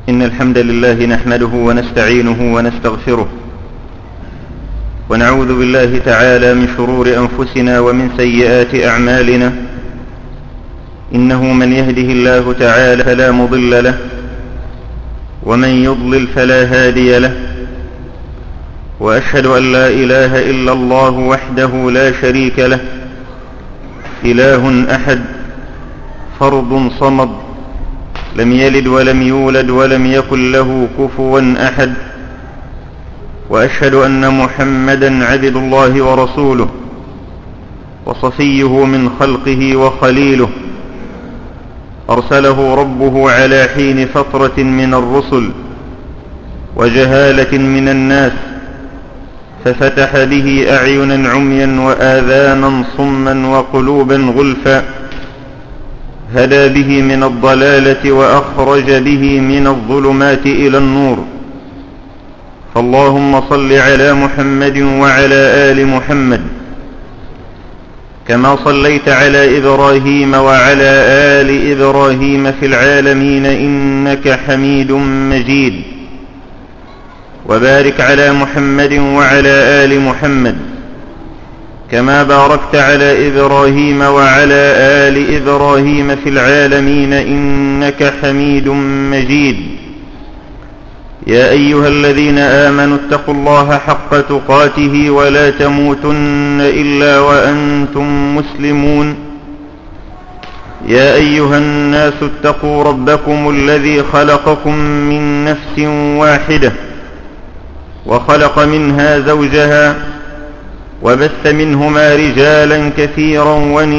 إن الحمد لله نحمده ونستعينه ونستغفره، ونعوذ بالله تعالى من شرور أنفسنا ومن سيئات أعمالنا. إنه من يهده الله تعالى فلا مضل له، ومن يضلل فلا هادي له. وأشهد أن لا إله إلا الله وحده لا شريك له، إله أحد فرد صمد، لم يلد ولم يولد ولم يكن له كفوا أحد. وأشهد أن محمدا عبد الله ورسوله، وصفيه من خلقه وخليله، أرسله ربه على حين فترة من الرسل وجهالة من الناس، ففتح به أعينا عميا وآذانا صما وقلوبا غلفا، هدى به من الضلالة وأخرج به من الظلمات إلى النور. فاللهم صل على محمد وعلى آل محمد، كما صليت على إبراهيم وعلى آل إبراهيم في العالمين إنك حميد مجيد. وبارك على محمد وعلى آل محمد، كما باركت على إبراهيم وعلى آل إبراهيم في العالمين إنك حميد مجيد. يا أيها الذين آمنوا اتقوا الله حق تقاته ولا تموتن إلا وأنتم مسلمون. يا أيها الناس اتقوا ربكم الذي خلقكم من نفس واحدة، وخلق منها زوجها، وبث منهما رجالا كثيرا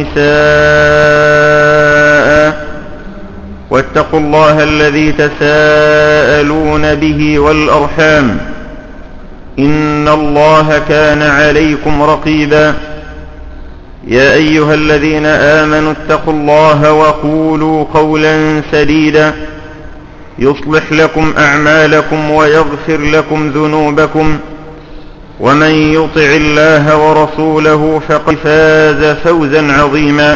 ونساء. واتقوا الله الذي تساءلون به والأرحام، إن الله كان عليكم رقيبا. يا أيها الذين آمنوا اتقوا الله وقولوا قولا سديدا، يصلح لكم أعمالكم ويغفر لكم ذنوبكم، ومن يطع الله ورسوله فقد فاز فوزا عظيما.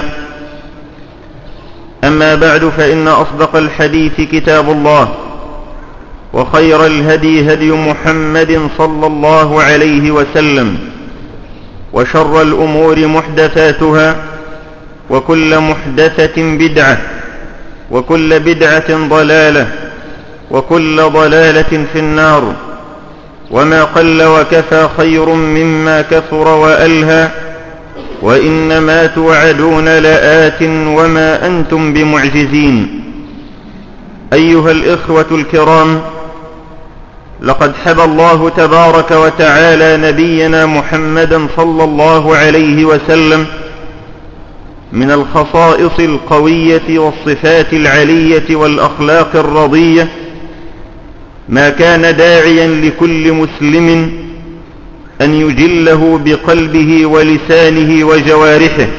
أما بعد، فإن أصدق الحديث كتاب الله، وخير الهدي هدي محمد صلى الله عليه وسلم، وشر الأمور محدثاتها، وكل محدثة بدعة، وكل بدعة ضلالة، وكل ضلالة في النار. وما قل وكفى خير مما كثر وألهى، وإنما توعدون لآت وما أنتم بمعجزين. أيها الإخوة الكرام، لقد حبى الله تبارك وتعالى نبينا محمدا صلى الله عليه وسلم من الخصائص القوية والصفات العلية والأخلاق الرضية ما كان داعيا لكل مسلم أن يجله بقلبه ولسانه وجوارحه.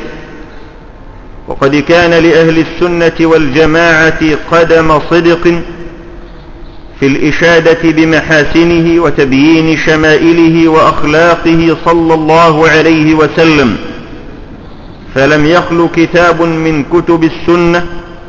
وقد كان لأهل السنة والجماعة قدم صدق في الإشادة بمحاسنه وتبيين شمائله وأخلاقه صلى الله عليه وسلم، فلم يخل كتاب من كتب السنة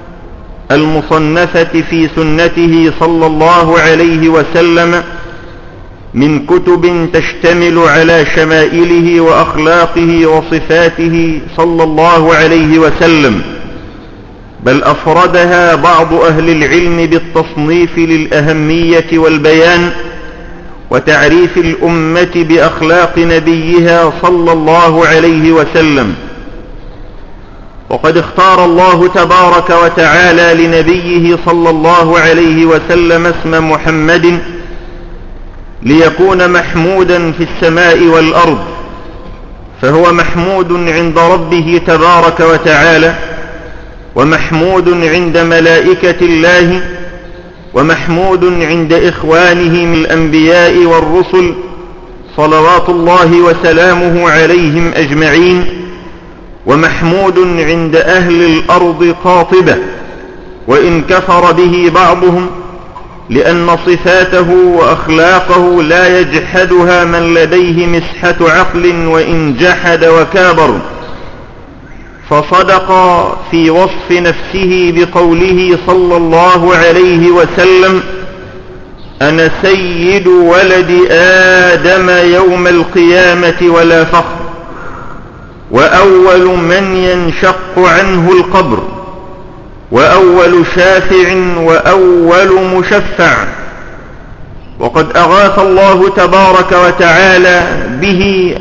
المصنفة في سنته صلى الله عليه وسلم من كتب تشتمل على شمائله وأخلاقه وصفاته صلى الله عليه وسلم، بل أفردها بعض أهل العلم بالتصنيف للأهمية والبيان وتعريف الأمة بأخلاق نبيها صلى الله عليه وسلم. وقد اختار الله تبارك وتعالى لنبيه صلى الله عليه وسلم اسم محمد ليكون محمودا في السماء والأرض، فهو محمود عند ربه تبارك وتعالى، ومحمود عند ملائكة الله، ومحمود عند إخوانه من الأنبياء والرسل صلوات الله وسلامه عليهم أجمعين، ومحمود عند أهل الأرض قاطبة، وإن كفر به بعضهم، لأن صفاته وأخلاقه لا يجحدها من لديه مسحة عقل وإن جحد وكابر. فصدق في وصف نفسه بقوله صلى الله عليه وسلم: أنا سيد ولد آدم يوم القيامة ولا فخر، وأول من ينشق عنه القبر، وأول شافع وأول مشفع. وقد أغاث الله تبارك وتعالى به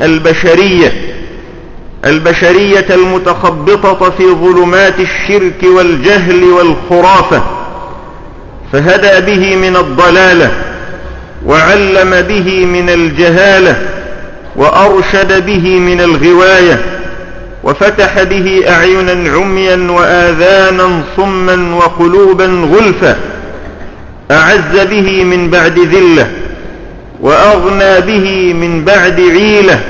البشرية المتخبطة في ظلمات الشرك والجهل والخرافة، فهدى به من الضلالة، وعلم به من الجهالة، وأرشد به من الغواية، وفتح به أعينا عميا وآذانا صما وقلوبا غلفا، أعز به من بعد ذلة، وأغنى به من بعد عيلة.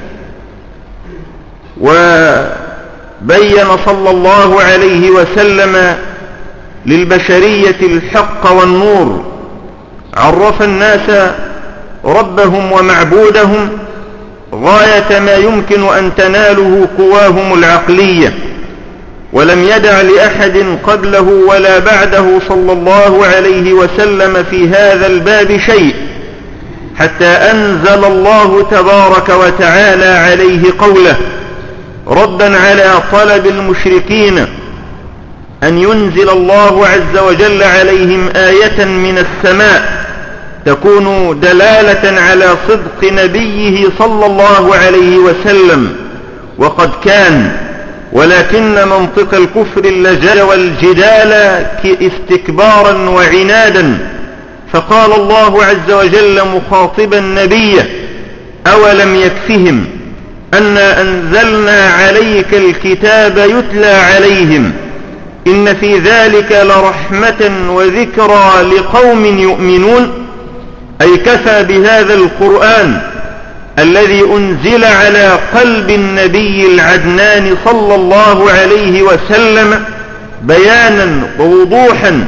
وبين صلى الله عليه وسلم للبشرية الحق والنور، عرف الناس ربهم ومعبودهم غاية ما يمكن أن تناله قواهم العقلية، ولم يدع لأحد قبله ولا بعده صلى الله عليه وسلم في هذا الباب شيء، حتى أنزل الله تبارك وتعالى عليه قوله ردا على طلب المشركين أن ينزل الله عز وجل عليهم آية من السماء تكون دلالة على صدق نبيه صلى الله عليه وسلم. وقد كان، ولكن منطق الكفر اللجاج والجدال استكبارا وعنادا، فقال الله عز وجل مخاطبا نبيه: أولم يكفهم أنا أنزلنا عليك الكتاب يتلى عليهم إن في ذلك لرحمة وذكرى لقوم يؤمنون. أي كفى بهذا القرآن الذي أنزل على قلب النبي العدنان صلى الله عليه وسلم بيانا ووضوحا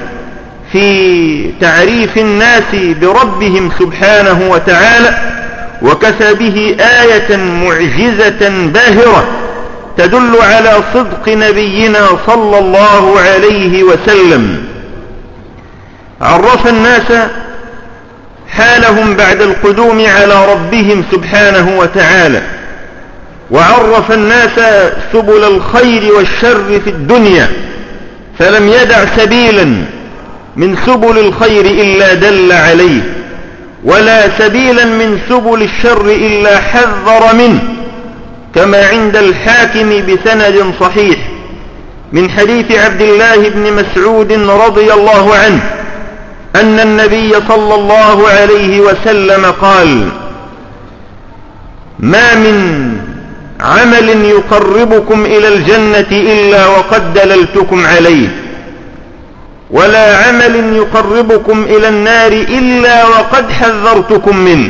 في تعريف الناس بربهم سبحانه وتعالى، وكفى به آية معجزة باهرة تدل على صدق نبينا صلى الله عليه وسلم. عرف الناس حالهم بعد القدوم على ربهم سبحانه وتعالى، وعرف الناس سبل الخير والشر في الدنيا، فلم يدع سبيلا من سبل الخير إلا دل عليه، ولا سبيلا من سبل الشر إلا حذر منه، كما عند الحاكم بسند صحيح من حديث عبد الله بن مسعود رضي الله عنه أن النبي صلى الله عليه وسلم قال: ما من عمل يقربكم إلى الجنة إلا وقد دللتكم عليه، ولا عمل يقربكم إلى النار إلا وقد حذرتكم منه.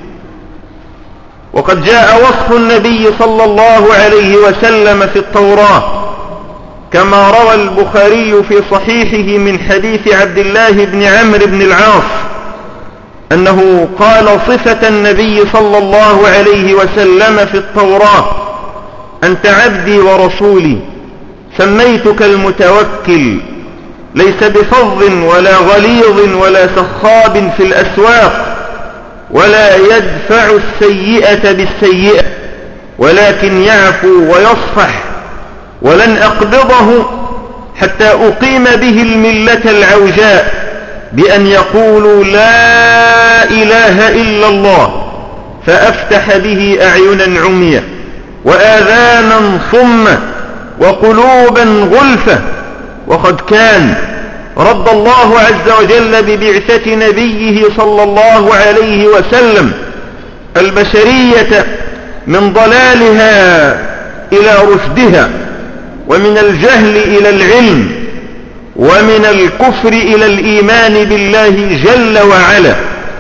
وقد جاء وصف النبي صلى الله عليه وسلم في التوراة، كما روى البخاري في صحيحه من حديث عبد الله بن عمرو بن العاص أنه قال صفة النبي صلى الله عليه وسلم في التوراة: أنت عبدي ورسولي، سميتك المتوكل، ليس بفظ ولا غليظ ولا سخاب في الأسواق، ولا يدفع السيئة بالسيئة، ولكن يعفو ويصفح، ولن أقبضه حتى أقيم به الملة العوجاء بأن يقولوا لا إله إلا الله، فأفتح به أعينا عمية وآذانا صمة وقلوبا غلفة. وقد كان رد الله عز وجل ببعثة نبيه صلى الله عليه وسلم البشرية من ضلالها إلى رشدها، ومن الجهل إلى العلم، ومن الكفر إلى الإيمان بالله جل وعلا.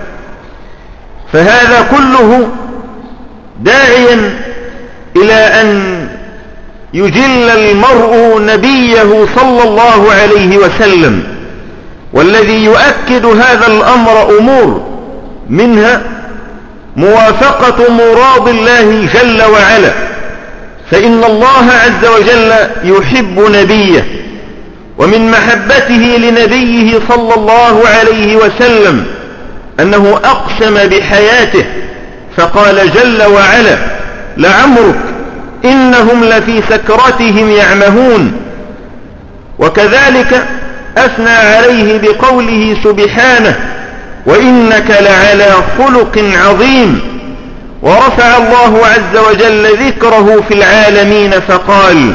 فهذا كله داعيا إلى أن يجل المرء نبيه صلى الله عليه وسلم. والذي يؤكد هذا الأمر أمور، منها موافقة مراد الله جل وعلا، فإن الله عز وجل يحب نبيه، ومن محبته لنبيه صلى الله عليه وسلم أنه أقسم بحياته فقال جل وعلا: لعمرك إنهم لفي سكرتهم يعمهون. وكذلك أثنى عليه بقوله سبحانه: وإنك لعلى خلق عظيم. ورفع الله عز وجل ذكره في العالمين فقال: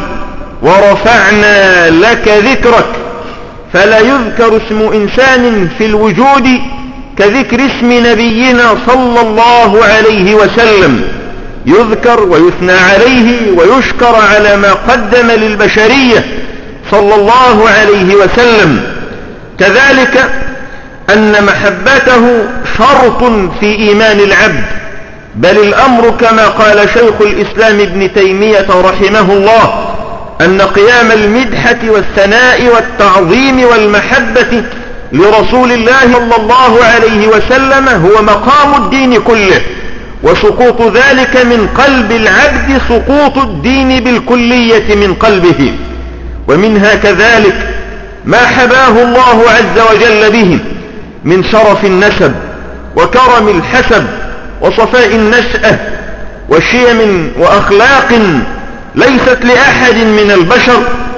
ورفعنا لك ذكرك. فلا يذكر اسم إنسان في الوجود كذكر اسم نبينا صلى الله عليه وسلم، يذكر ويثنى عليه ويشكر على ما قدم للبشرية صلى الله عليه وسلم. كذلك أن محبته شرط في إيمان العبد، بل الأمر كما قال شيخ الإسلام ابن تيمية رحمه الله: أن قيام المدحة والثناء والتعظيم والمحبة لرسول الله صلى الله عليه وسلم هو مقام الدين كله، وسقوط ذلك من قلب العبد سقوط الدين بالكلية من قلبه. ومنها كذلك ما حباه الله عز وجل به من شرف النسب وكرم الحسب وصفاء النشأة وشيم وأخلاق ليست لأحد من البشر.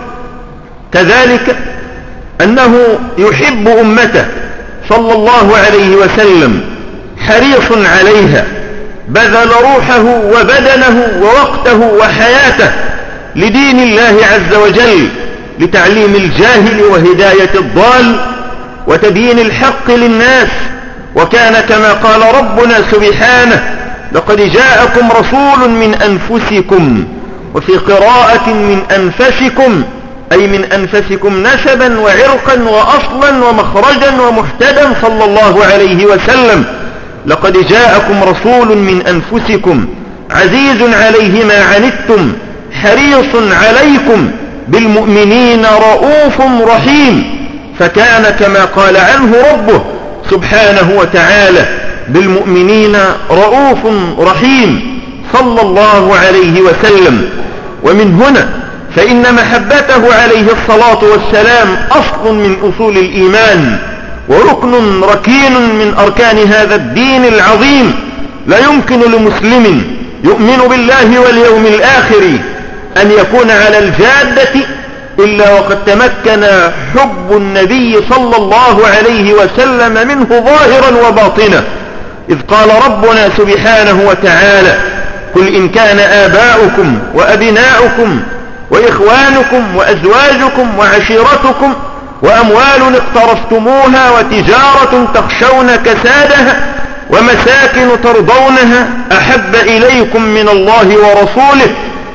كذلك أنه يحب أمته صلى الله عليه وسلم، حريص عليها، بذل روحه وبدنه ووقته وحياته لدين الله عز وجل، لتعليم الجاهل وهداية الضال وتبيين الحق للناس. وكان كما قال ربنا سبحانه: لقد جاءكم رسول من أنفسكم، وفي قراءة من أنفسكم، أي من أنفسكم نسبا وعرقا وأصلا ومخرجا ومحتدا صلى الله عليه وسلم. لقد جاءكم رسول من أنفسكم عزيز عليه ما عنتم حريص عليكم بالمؤمنين رؤوف رحيم. فكان كما قال عنه ربه سبحانه وتعالى: بالمؤمنين رؤوف رحيم صلى الله عليه وسلم. ومن هنا فإن محبته عليه الصلاة والسلام أصل من أصول الإيمان، وركن ركين من أركان هذا الدين العظيم. لا يمكن لمسلم يؤمن بالله واليوم الآخر أن يكون على الجادة إلا وقد تمكن حب النبي صلى الله عليه وسلم منه ظاهرا وباطنا، إذ قال ربنا سبحانه وتعالى: قل إن كان آباؤكم وأبناؤكم وإخوانكم وأزواجكم وعشيرتكم وأموال اقترفتموها وتجارة تخشون كسادها ومساكن ترضونها أحب إليكم من الله ورسوله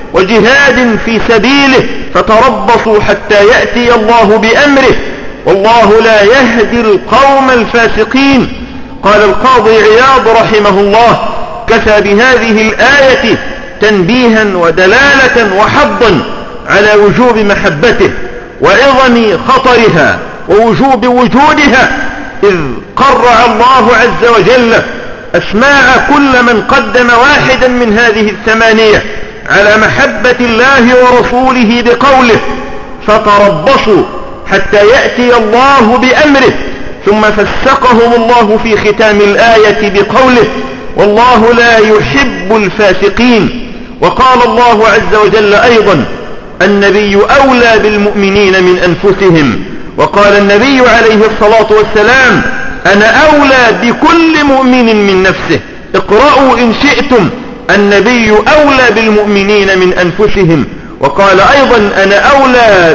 وجهاد في سبيله فتربصوا حتى يأتي الله بأمره والله لا يهدي القوم الفاسقين. قال القاضي عياض رحمه الله: كفى بهذه الآية تنبيها ودلالة وحضا على وجوب محبته وعظم خطرها ووجوب وجودها، إذ قرع الله عز وجل أسماع كل من قدم واحدا من هذه الثمانية على محبة الله ورسوله بقوله: فتربصوا حتى يأتي الله بأمره. ثم فسقهم الله في ختام الآية بقوله: والله لا يحب الفاسقين. وقال الله عز وجل أيضا: النبي أولى بالمؤمنين من أنفسهم. وقال النبي عليه الصلاة والسلام: أنا أولى بكل مؤمن من نفسه. اقرأوا إن شئتم: النبي أولى بالمؤمنين من أنفسهم. وقال أيضا: أنا أولى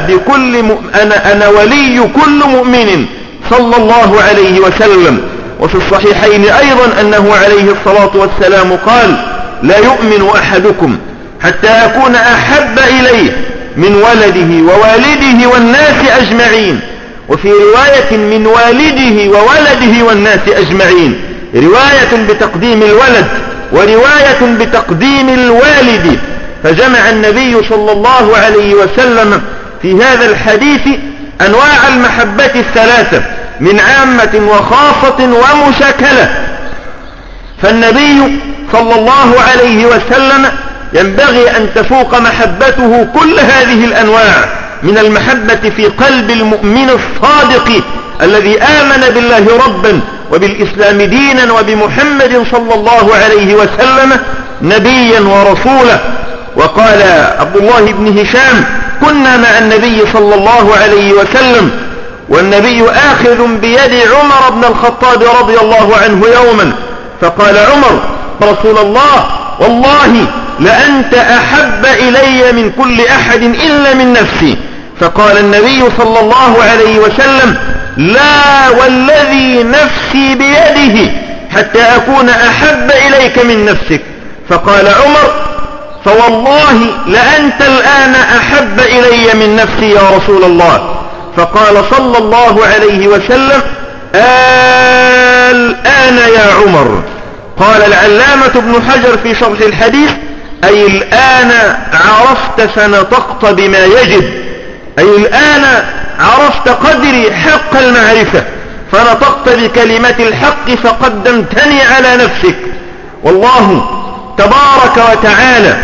أنا ولي كل مؤمن صلى الله عليه وسلم. وفي الصحيحين أيضا أنه عليه الصلاة والسلام قال: لا يؤمن أحدكم حتى أكون أحب إليه من ولده ووالده والناس أجمعين. وفي رواية: من والده وولده والناس أجمعين، رواية بتقديم الولد ورواية بتقديم الوالد. فجمع النبي صلى الله عليه وسلم في هذا الحديث أنواع المحبة الثلاثة من عامة وخاصة ومشاكلة. فالنبي صلى الله عليه وسلم ينبغي أن تفوق محبته كل هذه الأنواع من المحبة في قلب المؤمن الصادق الذي آمن بالله ربا وبالإسلام دينا وبمحمد صلى الله عليه وسلم نبيا ورسولا. وقال عبد الله بن هشام: كنا مع النبي صلى الله عليه وسلم والنبي آخذ بيد عمر بن الخطاب رضي الله عنه يوما، فقال عمر: رسول الله، والله لأنت أحب إلي من كل أحد إلا من نفسي. فقال النبي صلى الله عليه وسلم: لا والذي نفسي بيده حتى أكون أحب إليك من نفسك. فقال عمر: فوالله لأنت الآن أحب إلي من نفسي يا رسول الله. فقال صلى الله عليه وسلم: الآن يا عمر. قال العلامة ابن حجر في شرح الحديث: أي الآن عرفت فنطقت بما يجب، أي الآن عرفت قدري حق المعرفة فنطقت بكلمة الحق فقدمتني على نفسك. والله تبارك وتعالى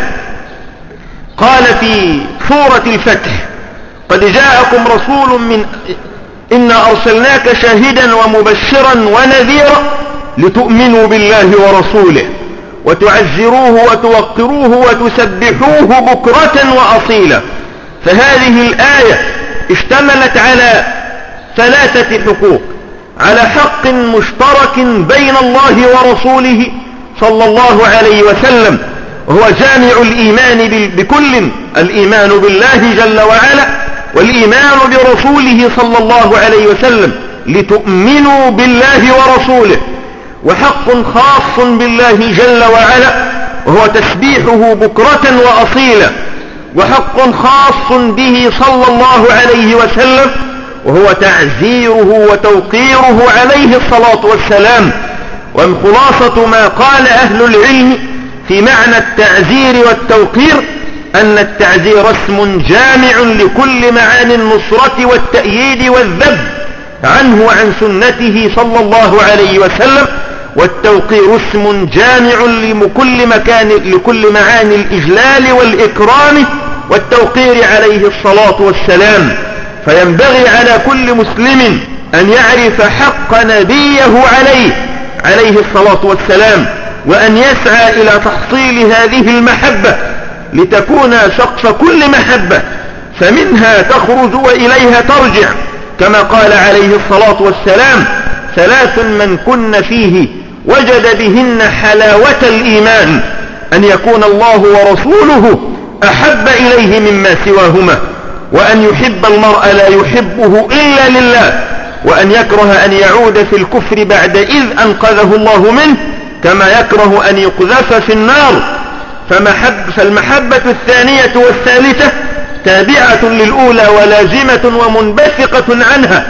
قال في سورة الفتح: قد جاءكم رسول إنا أرسلناك شاهدا ومبشرا ونذيرا لتؤمنوا بالله ورسوله وتعزروه وتوقروه وتسبحوه بكرة وأصيلا. فهذه الآية اشتملت على 3 حقوق: على حق مشترك بين الله ورسوله صلى الله عليه وسلم، وهو جامع الإيمان بكل: الإيمان بالله جل وعلا، والإيمان برسوله صلى الله عليه وسلم لتؤمنوا بالله ورسوله. وحق خاص بالله جل وعلا وهو تسبيحه بكرة وأصيلا. وحق خاص به صلى الله عليه وسلم وهو تعزيره وتوقيره عليه الصلاة والسلام. وخلاصة ما قال أهل العلم في معنى التعزير والتوقير أن التعزير اسم جامع لكل معاني النصرة والتأييد والذب عنه وعن سنته صلى الله عليه وسلم، والتوقير اسم جامع لكل معاني الإجلال والإكرام والتوقير عليه الصلاة والسلام. فينبغي على كل مسلم أن يعرف حق نبيه عليه الصلاة والسلام، وأن يسعى إلى تحصيل هذه المحبة لتكون سقف كل محبة، فمنها تخرج وإليها ترجع، كما قال عليه الصلاة والسلام: 3 من كن فيه وجد بهن حلاوة الإيمان: أن يكون الله ورسوله أحب إليه مما سواهما، وأن يحب المرء لا يحبه إلا لله، وأن يكره أن يعود في الكفر بعد إذ أنقذه الله منه، كما يكره أن يقذف في النار. فالمحبة الثانية والثالثة تابعة للأولى ولازمة ومنبثقة عنها،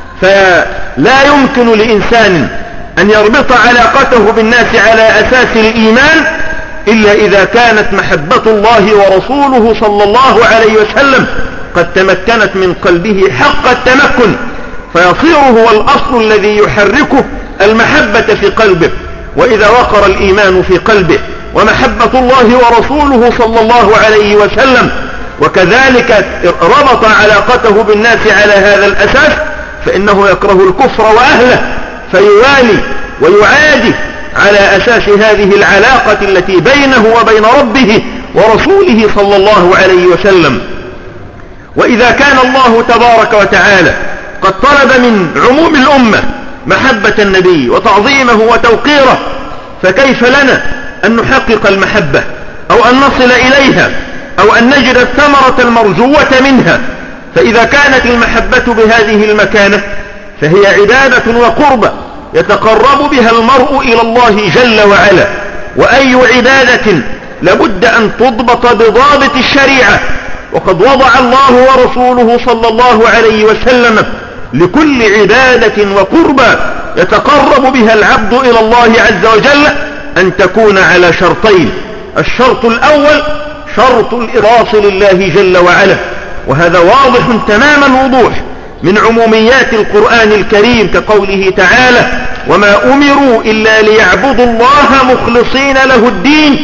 فلا يمكن لإنسان أن يربط علاقته بالناس على أساس الإيمان إلا إذا كانت محبة الله ورسوله صلى الله عليه وسلم قد تمكنت من قلبه حق التمكن، فيصير هو الأصل الذي يحركه المحبة في قلبه. وإذا وقر الإيمان في قلبه ومحبة الله ورسوله صلى الله عليه وسلم وكذلك ربط علاقته بالناس على هذا الأساس، فإنه يكره الكفر وأهله فيوالي ويعادي على أساس هذه العلاقة التي بينه وبين ربه ورسوله صلى الله عليه وسلم. وإذا كان الله تبارك وتعالى قد طلب من عموم الأمة محبة النبي وتعظيمه وتوقيره، فكيف لنا أن نحقق المحبة أو أن نصل إليها أو أن نجد الثمرة المرجوة منها؟ فإذا كانت المحبة بهذه المكانة فهي عبادة وقربة يتقرب بها المرء إلى الله جل وعلا. وأي عبادة لابد أن تضبط بضابط الشريعة، وقد وضع الله ورسوله صلى الله عليه وسلم لكل عبادة وقربة يتقرب بها العبد إلى الله عز وجل أن تكون على شرطين: الشرط الأول شرط الإخلاص لله جل وعلا، وهذا واضح تمام الوضوح من عموميات القرآن الكريم كقوله تعالى: وما أمروا إلا ليعبدوا الله مخلصين له الدين،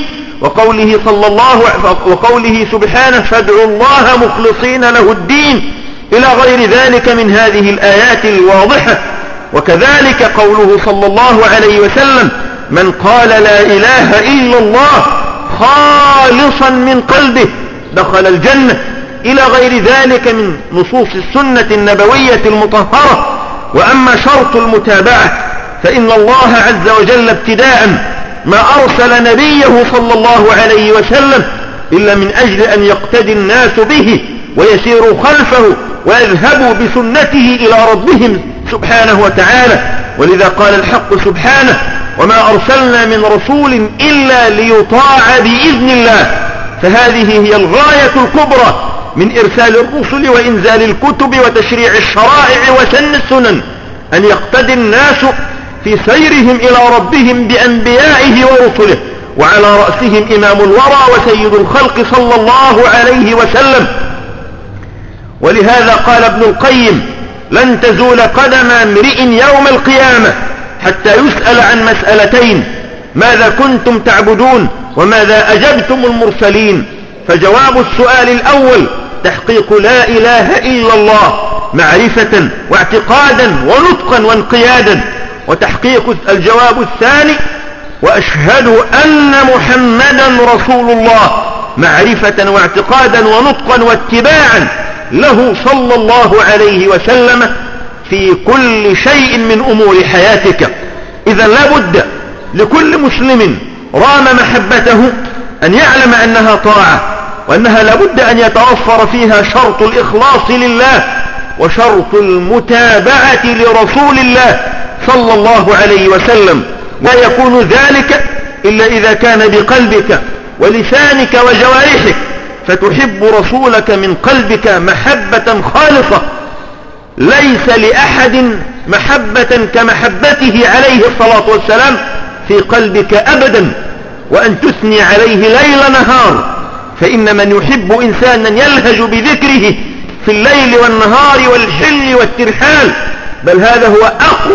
وقوله سبحانه: فادعوا الله مخلصين له الدين، إلى غير ذلك من هذه الآيات الواضحة وكذلك قوله صلى الله عليه وسلم: من قال لا إله إلا الله خالصا من قلبه دخل الجنة، إلى غير ذلك من نصوص السنة النبوية المطهرة. وأما شرط المتابعة فإن الله عز وجل ابتداء ما أرسل نبيه صلى الله عليه وسلم إلا من أجل أن يقتدي الناس به ويسيروا خلفه ويذهبوا بسنته إلى ربهم سبحانه وتعالى. ولذا قال الحق سبحانه: وما أرسلنا من رسول إلا ليطاع بإذن الله. فهذه هي الغاية الكبرى من إرسال الرسل وإنزال الكتب وتشريع الشرائع وسن السنن، أن يقتدي الناس في سيرهم إلى ربهم بأنبيائه ورسله، وعلى رأسهم إمام الورى وسيد الخلق صلى الله عليه وسلم. ولهذا قال ابن القيم: لن تزول قدم امرئ يوم القيامة حتى يسأل عن مسألتين: ماذا كنتم تعبدون؟ وماذا أجبتم المرسلين؟ فجواب السؤال الأول تحقيق لا إله إلا الله معرفة واعتقادا ونطقا وانقيادا، وتحقيق الجواب الثاني وأشهد أن محمدا رسول الله معرفة واعتقادا ونطقا واتباعا له صلى الله عليه وسلم في كل شيء من أمور حياتك. إذا لا بد لكل مسلم رام محبته أن يعلم أنها طاعة، وأنها لا بد أن يتوفر فيها شرط الإخلاص لله وشرط المتابعة لرسول الله صلى الله عليه وسلم. لا يكون ذلك إلا إذا كان بقلبك ولسانك وجوارحك، فتحب رسولك من قلبك محبة خالصة ليس لأحد محبة كمحبته عليه الصلاة والسلام في قلبك أبدا، وأن تثني عليه ليل نهار. فإن من يحب إنسانا يلهج بذكره في الليل والنهار والحل والترحال، بل هذا هو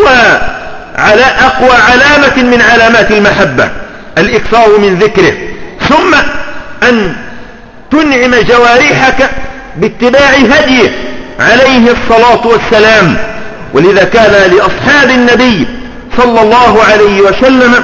أقوى علامة من علامات المحبة، الإكثار من ذكره. ثم أن تنعم جوارحك باتباع هديه عليه الصلاة والسلام. ولذا كان لأصحاب النبي صلى الله عليه وسلم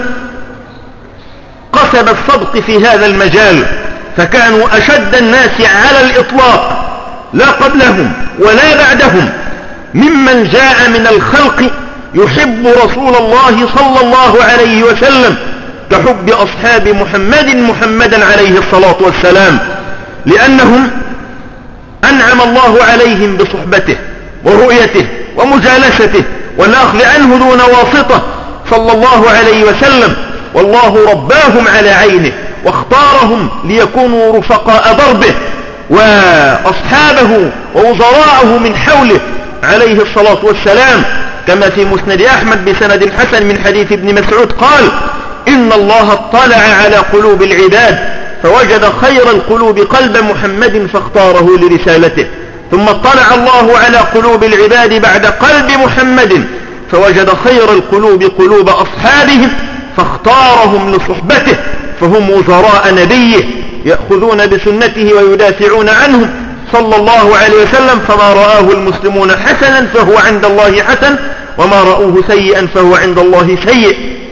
قصب الصدق في هذا المجال، فكانوا أشد الناس على الإطلاق لا قبلهم ولا بعدهم ممن جاء من الخلق يحب رسول الله صلى الله عليه وسلم كحب أصحاب محمدا عليه الصلاة والسلام، لأنهم أنعم الله عليهم بصحبته ورؤيته ومجالسته والأخذ عنه دون واسطة صلى الله عليه وسلم. والله رباهم على عينه واختارهم ليكونوا رفقاء دربه وأصحابه ووزراءه من حوله عليه الصلاة والسلام، كما في مسند أحمد بسند حسن من حديث ابن مسعود قال: إن الله اطلع على قلوب العباد فوجد خير القلوب قلب محمد فاختاره لرسالته، ثم اطلع الله على قلوب العباد بعد قلب محمد فوجد خير القلوب قلوب أصحابهم فاختارهم لصحبته، فهم وزراء نبيه يأخذون بسنته ويدافعون عنهم صلى الله عليه وسلم. فما رآه المسلمون حسنا فهو عند الله حسن، وما رأوه سيئا فهو عند الله سيء.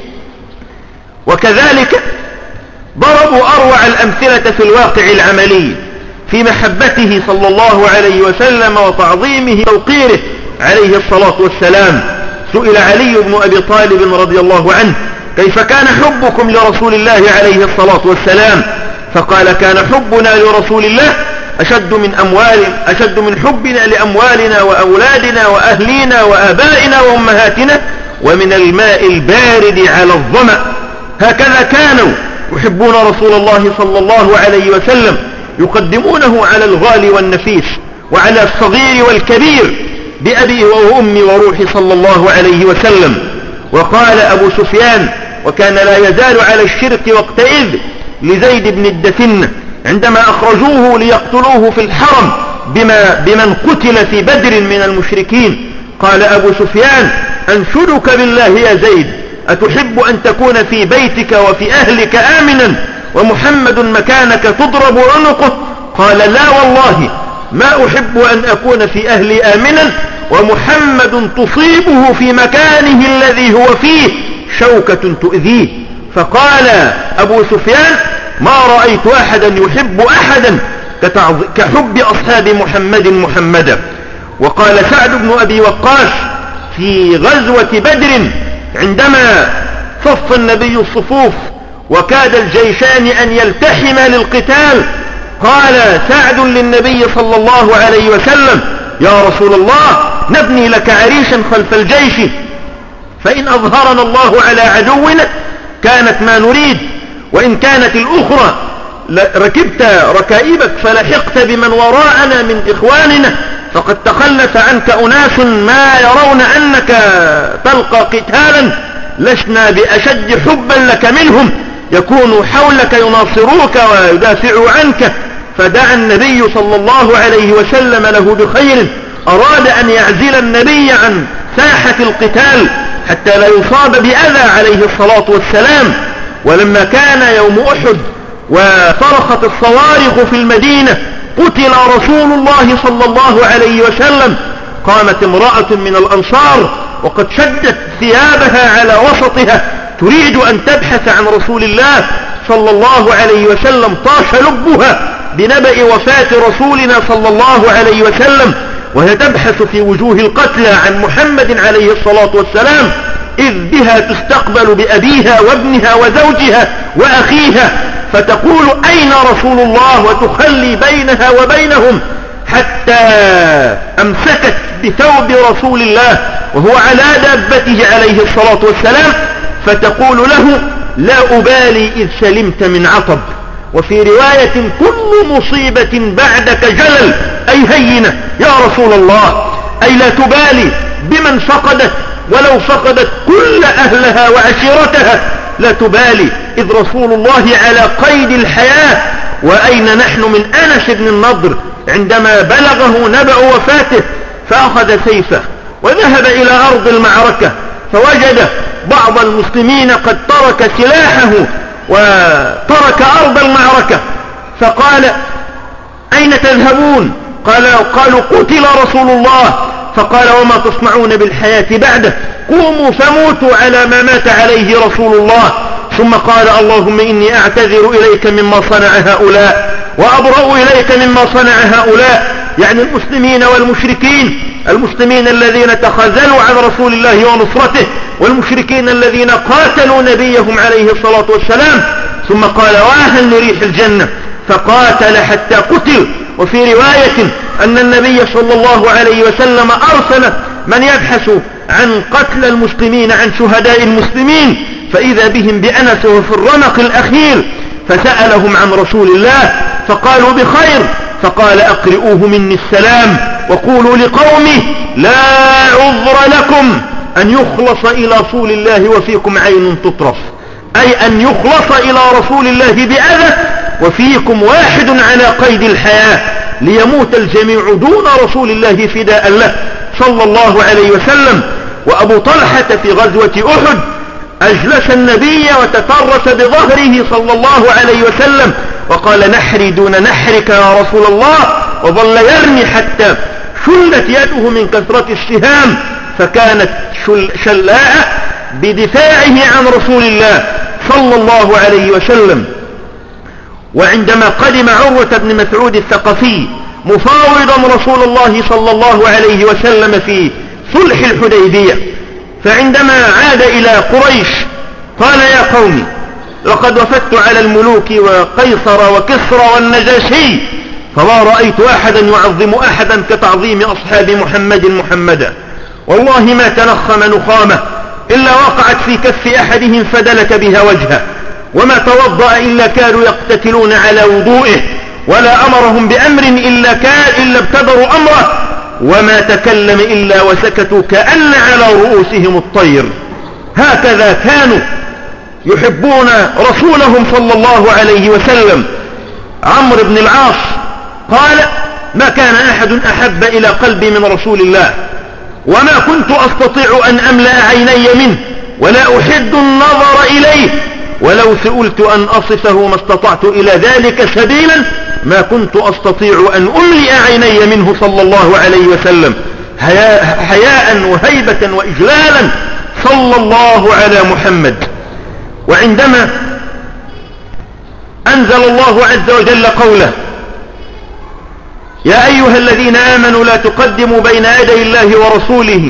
وكذلك ضربوا أروع الأمثلة في الواقع العملي في محبته صلى الله عليه وسلم وتعظيمه وتوقيره عليه الصلاة والسلام. سئل علي بن أبي طالب رضي الله عنه: كيف كان حبكم لرسول الله عليه الصلاة والسلام؟ فقال: كان حبنا لرسول الله أشد من حبنا لأموالنا وأولادنا وأهلينا وآبائنا وأمهاتنا ومن الماء البارد على الظمأ. هكذا كانوا يحبون رسول الله صلى الله عليه وسلم، يقدمونه على الغالي والنفيس وعلى الصغير والكبير بأبي وأمي وروحي صلى الله عليه وسلم. وقال أبو سفيان، وكان لا يزال على الشرك وقتئذ، لزيد بن الدثنة عندما أخرجوه ليقتلوه في الحرم بمن قتل في بدر من المشركين، قال أبو سفيان: أنشدك بالله يا زيد، أتحب أن تكون في بيتك وفي أهلك آمنا ومحمد مكانك تضرب عنقه؟ قال: لا والله ما أحب أن أكون في أهلي آمنا ومحمد تصيبه في مكانه الذي هو فيه شوكة تؤذيه. فقال أبو سفيان: ما رأيت أحدا يحب أحدا كحب أصحاب محمدا. وقال سعد بن أبي وقاص في غزوة بدر عندما صف النبي الصفوف وكاد الجيشان أن يلتحما للقتال، قال سعد للنبي صلى الله عليه وسلم: يا رسول الله، نبني لك عريشا خلف الجيش، فإن أظهرنا الله على عدونا كانت ما نريد، وإن كانت الأخرى ركبت ركائبك فلحقت بمن وراءنا من إخواننا، فقد تخلف عنك أناس ما يرون أنك تلقى قتالا لسنا بأشد حبا لك منهم، يكون حولك يناصروك ويدافعوا عنك. فدعا النبي صلى الله عليه وسلم له بخير، أراد أن يعزل النبي عن ساحة القتال حتى لا يصاب بأذى عليه الصلاة والسلام. ولما كان يوم أحد وصرخت الصوارخ في المدينة: قتل رسول الله صلى الله عليه وسلم، قامت امرأة من الأنصار وقد شدت ثيابها على وسطها تريد أن تبحث عن رسول الله صلى الله عليه وسلم. طاش لبها بنبأ وفاة رسولنا صلى الله عليه وسلم، وهي تبحث في وجوه القتلى عن محمد عليه الصلاة والسلام، إذ بها تستقبل بأبيها وابنها وزوجها وأخيها، فتقول: أين رسول الله؟ وتخلي بينها وبينهم، حتى أمسكت بثوب رسول الله وهو على دابته عليه الصلاة والسلام، فتقول له: لا أبالي إذ سلمت من عطب. وفي رواية: كل مصيبة بعدك جلل، أي هينة يا رسول الله، أي لا تبالي بمن فقدت، ولو فقدت كل أهلها وعشيرتها لا تبالي، إذ رسول الله على قيد الحياة. وأين نحن من أنس بن النضر عندما بلغه نبأ وفاته، فأخذ سيفه وذهب إلى أرض المعركة، فوجد بعض المسلمين قد ترك سلاحه وترك أرض المعركة، فقال: أين تذهبون؟ قالوا: قتل رسول الله. فقال: وما تصنعون بالحياة بعده؟ قوموا فموتوا على ما مات عليه رسول الله. ثم قال: اللهم إني أعتذر إليك مما صنع هؤلاء، وأبرأ إليك مما صنع هؤلاء، يعني المسلمين والمشركين، المسلمين الذين تخاذلوا عن رسول الله ونصرته، والمشركين الذين قاتلوا نبيهم عليه الصلاة والسلام. ثم قال: واها لريح الجنة، فقاتل حتى قتل. وفي رواية أن النبي صلى الله عليه وسلم أرسل من يبحث عن قتل المسلمين، عن شهداء المسلمين، فإذا بهم بأنس وفي الرمق الأخير، فسألهم عن رسول الله فقالوا بخير، فقال: أقرئوه مني السلام وقولوا لقومه لا عذر لكم أن يخلص إلى رسول الله وفيكم عين تطرف، أي أن يخلص إلى رسول الله بأذى وفيكم واحد على قيد الحياة، ليموت الجميع دون رسول الله فداء له صلى الله عليه وسلم. وأبو طلحة في غزوة أحد أجلس النبي وتفرس بظهره صلى الله عليه وسلم وقال: نحري دون نحرك يا رسول الله، وظل يرمي حتى شلت يده من كثرة السهام، فكانت شلاء بدفاعه عن رسول الله صلى الله عليه وسلم. وعندما قدم عروة بن مسعود الثقفي مفاوضا رسول الله صلى الله عليه وسلم في صلح الحديبية، فعندما عاد إلى قريش قال: يا قومي، لقد وفدت على الملوك وقيصر وكسرى والنجاشي، فما رأيت أحدا يعظم أحدا كتعظيم أصحاب محمدا، والله ما تنخم نخامة إلا وقعت في كف أحدهم فدلك بها وجهه، وما توضأ إلا كانوا يقتتلون على وضوئه، ولا أمرهم بأمر إلا ابتدروا أمره، وما تكلم إلا وسكتوا كأن على رؤوسهم الطير. هكذا كانوا يحبون رسولهم صلى الله عليه وسلم. عمرو بن العاص قال: ما كان أحد أحب إلى قلبي من رسول الله، وما كنت أستطيع أن أملأ عيني منه، ولا أحد النظر إليه، ولو سئلت أن أصفه ما استطعت إلى ذلك سبيلا، ما كنت أستطيع أن أملئ عيني منه صلى الله عليه وسلم. حياء وهيبة وإجلالا صلى الله على محمد. وعندما أنزل الله عز وجل قوله يا أيها الذين آمنوا لا تقدموا بين يدي الله ورسوله،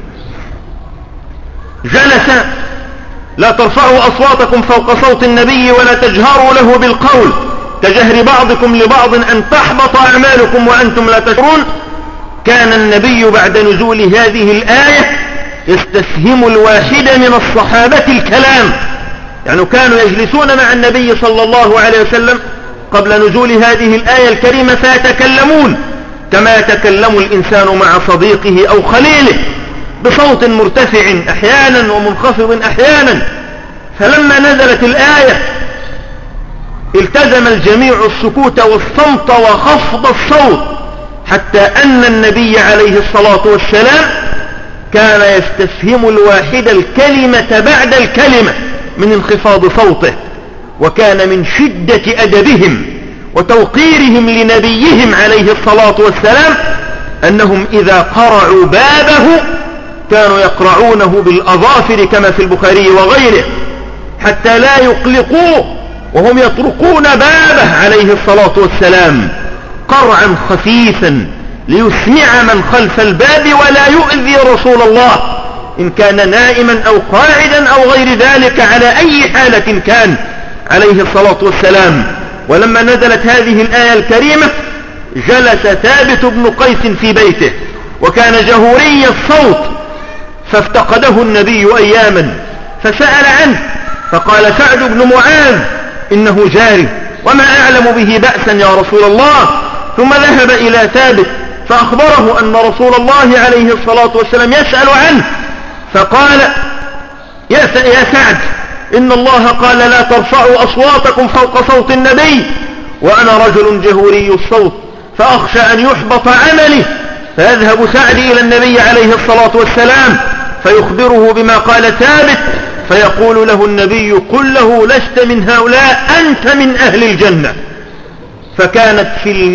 جلس لا ترفعوا أصواتكم فوق صوت النبي ولا تجهروا له بالقول كجهر بعضكم لبعض أن تحبط أعمالكم وأنتم لا تشعرون. كان النبي بعد نزول هذه الآية يستسهم الواحد من الصحابة الكلام، يعني كانوا يجلسون مع النبي صلى الله عليه وسلم قبل نزول هذه الآية الكريمة فيتكلمون كما يتكلم الإنسان مع صديقه أو خليله بصوت مرتفع أحيانا ومنخفض أحيانا. فلما نزلت الآية التزم الجميع السكوت والصمت وخفض الصوت، حتى أن النبي عليه الصلاة والسلام كان يستفهم الواحد الكلمة بعد الكلمة من انخفاض صوته. وكان من شدة أدبهم وتوقيرهم لنبيهم عليه الصلاة والسلام أنهم إذا قرعوا بابه كانوا يقرعونه بالأظافر كما في البخاري وغيره، حتى لا يقلقوا وهم يطرقون بابه عليه الصلاة والسلام قرعا خفيفا ليسمع من خلف الباب ولا يؤذي رسول الله إن كان نائما أو قاعدا أو غير ذلك على أي حالة كان عليه الصلاة والسلام. ولما نزلت هذه الآية الكريمة جلس ثابت بن قيس في بيته، وكان جهوري الصوت، فافتقده النبي أياما فسأل عنه فقال سعد بن معاذ إنه جاري وما أعلم به بأسا يا رسول الله. ثم ذهب إلى ثابت فأخبره أن رسول الله عليه الصلاة والسلام يسأل عنه، فقال يا سعد إن الله قال لا ترفعوا أصواتكم فوق صوت النبي وأنا رجل جهوري الصوت فأخشى أن يحبط عملي. فيذهب سعد إلى النبي عليه الصلاة والسلام فيخبره بما قال ثابت، فيقول له النبي قل له لست من هؤلاء أنت من أهل الجنة. فكان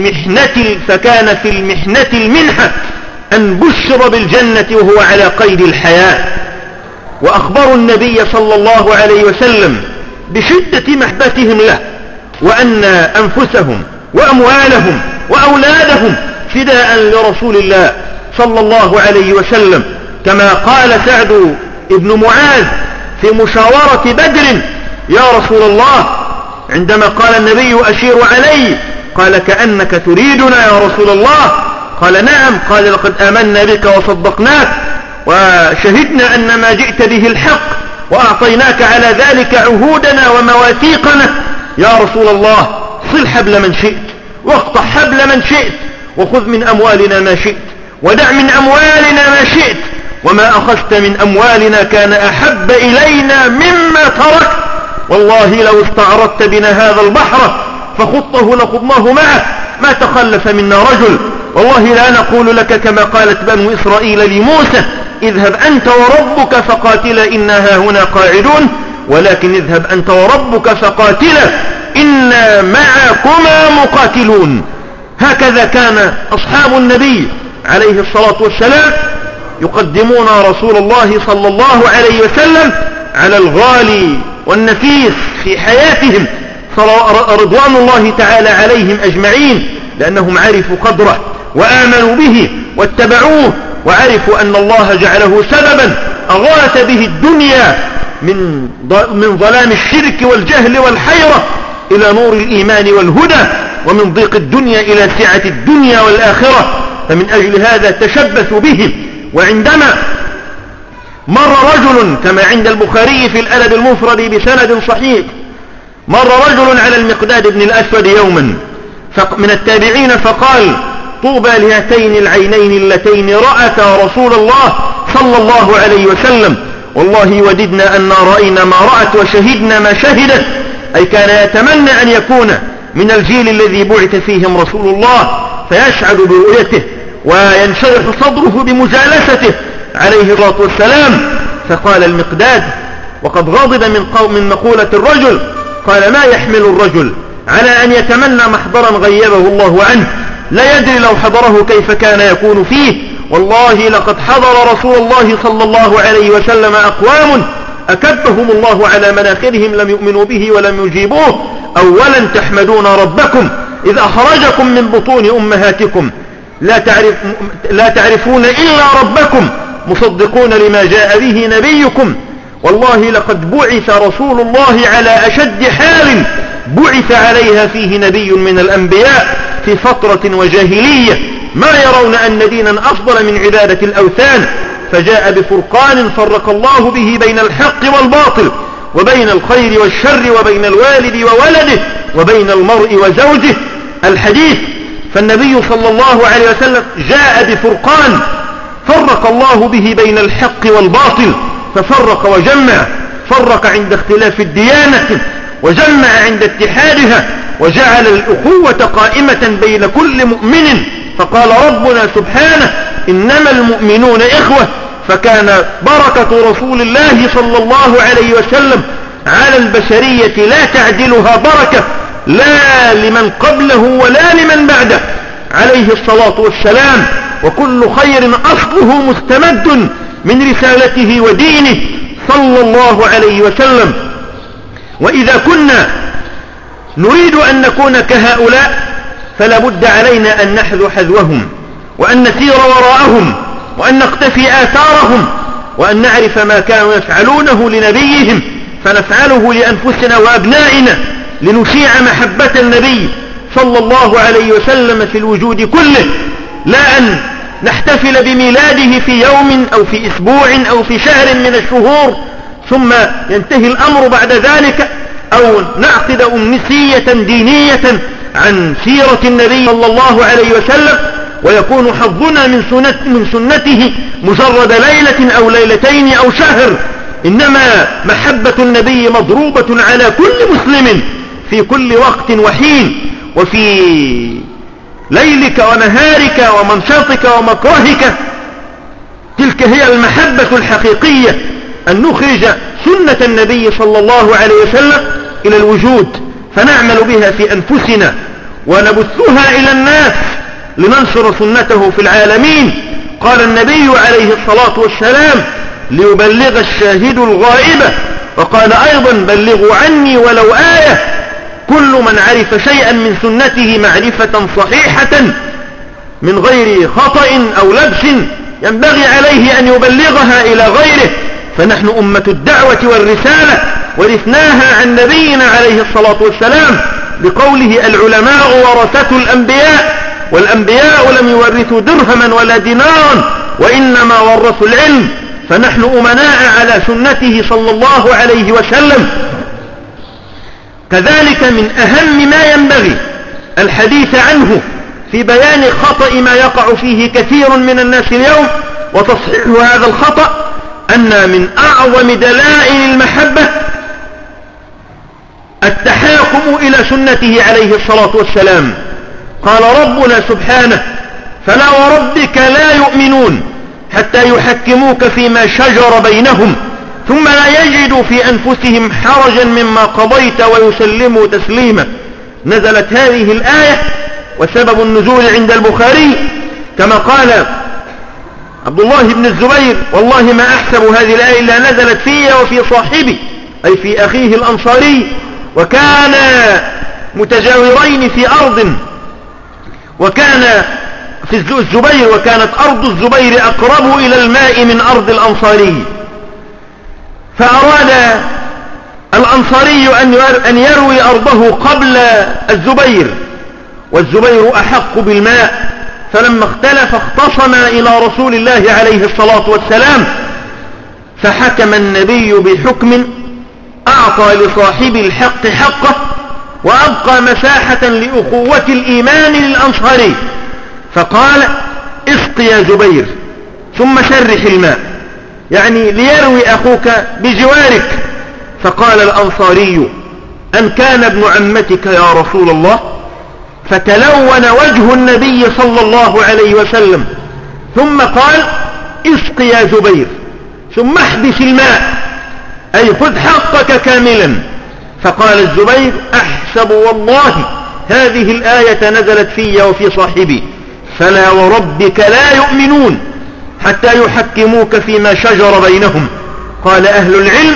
في المحنة المنحة أن بشر بالجنة وهو على قيد الحياة. وأخبروا النبي صلى الله عليه وسلم بشدة محبتهم له، وأن أنفسهم وأموالهم وأولادهم فداء لرسول الله صلى الله عليه وسلم، كما قال سعد بن معاذ في مشاورة بدر يا رسول الله عندما قال النبي أشير علي، قال كأنك تريدنا يا رسول الله، قال نعم، قال لقد آمنا بك وصدقناك وشهدنا أن ما جئت به الحق وأعطيناك على ذلك عهودنا ومواثيقنا. يا رسول الله صل حبل من شئت واقطع حبل من شئت وخذ من أموالنا ما شئت ودع من أموالنا ما شئت، وما أخذت من أموالنا كان أحب إلينا مما تركت، والله لو استعرضت بنا هذا البحر فخطه لخضناه معه ما تخلف منا رجل، والله لا نقول لك كما قالت بنو إسرائيل لموسى اذهب أنت وربك فقاتلا إنا هنا قاعدون، ولكن اذهب أنت وربك فقاتلا إنا معكما مقاتلون. هكذا كان أصحاب النبي عليه الصلاة والسلام يقدمون رسول الله صلى الله عليه وسلم على الغالي والنفيس في حياتهم رضوان الله تعالى عليهم أجمعين، لأنهم عرفوا قدره وآمنوا به واتبعوه، وعرفوا أن الله جعله سببا أغاث به الدنيا من ظلام الشرك والجهل والحيرة إلى نور الإيمان والهدى، ومن ضيق الدنيا إلى سعة الدنيا والآخرة. فمن أجل هذا تشبثوا به. وعندما مر رجل كما عند البخاري في الأدب المفرد بسند صحيح، مر رجل على المقداد بن الأسود يوما من التابعين فقال طوبى لهاتين العينين اللتين رأتا رسول الله صلى الله عليه وسلم، والله وددنا أن رأينا ما رأت وشهدنا ما شهدت، أي كان يتمنى أن يكون من الجيل الذي بعث فيهم رسول الله فيشعر برؤيته وينشرح صدره بمجالسته عليه الصلاة والسلام. فقال المقداد وقد غضب من مقولة الرجل، قال ما يحمل الرجل على أن يتمنى محضرا غيبه الله عنه، لا يدري لو حضره كيف كان يكون فيه، والله لقد حضر رسول الله صلى الله عليه وسلم أقوام أكبهم الله على مناخرهم لم يؤمنوا به ولم يجيبوه. أولا تحمدون ربكم إذ أخرجكم من بطون أمهاتكم لا تعرفون إلا ربكم مصدقون لما جاء به نبيكم. والله لقد بعث رسول الله على أشد حال بعث عليها فيه نبي من الأنبياء في فترة وجاهلية ما يرون أن دينا أفضل من عبادة الأوثان، فجاء بفرقان فرق الله به بين الحق والباطل وبين الخير والشر وبين الوالد وولده وبين المرء وزوجه الحديث. فالنبي صلى الله عليه وسلم جاء بفرقان فرق الله به بين الحق والباطل، ففرق وجمع، فرق عند اختلاف الديانة وجمع عند اتحادها، وجعل الأخوة قائمة بين كل مؤمن. فقال ربنا سبحانه إنما المؤمنون إخوة، فكان بركة رسول الله صلى الله عليه وسلم على البشرية لا تعدلها بركة لا لمن قبله ولا لمن بعده عليه الصلاة والسلام. وكل خير أصله مستمد من رسالته ودينه صلى الله عليه وسلم. وإذا كنا نريد أن نكون كهؤلاء فلا بد علينا أن نحذو حذوهم وأن نسير وراءهم وأن نقتفي آثارهم وأن نعرف ما كانوا يفعلونه لنبيهم فنفعله لأنفسنا وأبنائنا لنشيع محبة النبي صلى الله عليه وسلم في الوجود كله، لا أن نحتفل بميلاده في يوم أو في أسبوع أو في شهر من الشهور ثم ينتهي الأمر بعد ذلك، أو نعقد أمنية دينية عن سيرة النبي صلى الله عليه وسلم ويكون حظنا من سنته مجرد ليلة أو ليلتين أو شهر. إنما محبة النبي مضروبة على كل مسلم في كل وقت وحين، وفي ليلك ونهارك ومنشطك ومكرهك. تلك هي المحبة الحقيقية، أن نخرج سنة النبي صلى الله عليه وسلم إلى الوجود فنعمل بها في أنفسنا ونبثها إلى الناس لننشر سنته في العالمين. قال النبي عليه الصلاة والسلام ليبلغ الشاهد الغائبة، وقال أيضا بلغوا عني ولو آية. كل من عرف شيئا من سنته معرفة صحيحة من غير خطأ أو لبس ينبغي عليه أن يبلغها إلى غيره. فنحن أمة الدعوة والرسالة ورثناها عن نبينا عليه الصلاة والسلام بقوله العلماء ورثة الأنبياء، والأنبياء لم يورثوا درهما ولا دينارا وإنما ورثوا العلم. فنحن أمناء على سنته صلى الله عليه وسلم. كذلك من أهم ما ينبغي الحديث عنه في بيان خطأ ما يقع فيه كثير من الناس اليوم وتصحيح هذا الخطأ أن من أعظم دلائل المحبة التحاكم إلى سنته عليه الصلاة والسلام. قال ربنا سبحانه فلا وربك لا يؤمنون حتى يحكموك فيما شجر بينهم ثم لا يجدوا في أنفسهم حرجا مما قضيت ويسلموا تسليما. نزلت هذه الآية وسبب النزول عند البخاري كما قال عبد الله بن الزبير والله ما أحسب هذه الآية إلا نزلت في وفي صاحبي أي في أخيه الأنصاري، وكان متجاورين في أرض، وكان في الزبير وكانت أرض الزبير أقرب إلى الماء من أرض الأنصاري، فأراد الأنصاري أن يروي أرضه قبل الزبير والزبير أحق بالماء. فلما اختلف اختصما إلى رسول الله عليه الصلاة والسلام، فحكم النبي بحكم أعطى لصاحب الحق حقه وأبقى مساحة لأخوة الإيمان للأنصاري، فقال اسق يا زبير ثم شرح الماء، يعني ليروي أخوك بجوارك. فقال الأنصاري أن كان ابن عمتك يا رسول الله؟ فتلون وجه النبي صلى الله عليه وسلم ثم قال اسق يا زبير ثم احبس الماء أي خذ حقك كاملا. فقال الزبير أحسب والله هذه الآية نزلت في وفي صاحبي فلا وربك لا يؤمنون حتى يحكموك فيما شجر بينهم. قال أهل العلم